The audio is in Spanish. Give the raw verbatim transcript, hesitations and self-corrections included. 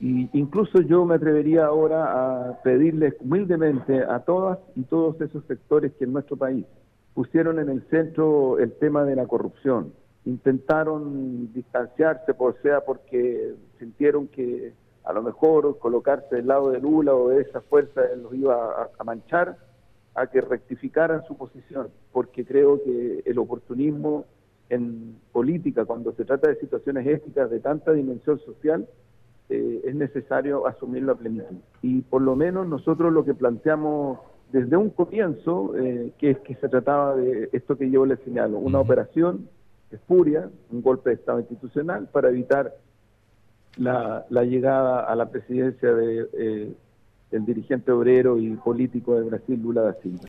Y incluso yo me atrevería ahora a pedirles humildemente a todas y todos esos sectores que en nuestro país pusieron en el centro el tema de la corrupción, intentaron distanciarse, por sea porque sintieron que a lo mejor colocarse del lado de Lula o de esa fuerza los iba a, a manchar, a que rectificaran su posición, porque creo que el oportunismo en política, cuando se trata de situaciones éticas de tanta dimensión social, eh, es necesario asumirlo a plenitud. Y por lo menos nosotros lo que planteamos desde un comienzo, eh, que es que se trataba de esto que yo les señalo, una Uh-huh. operación espuria, un golpe de Estado institucional para evitar la, la llegada a la presidencia de, eh, del dirigente obrero y político de Brasil, Lula da Silva.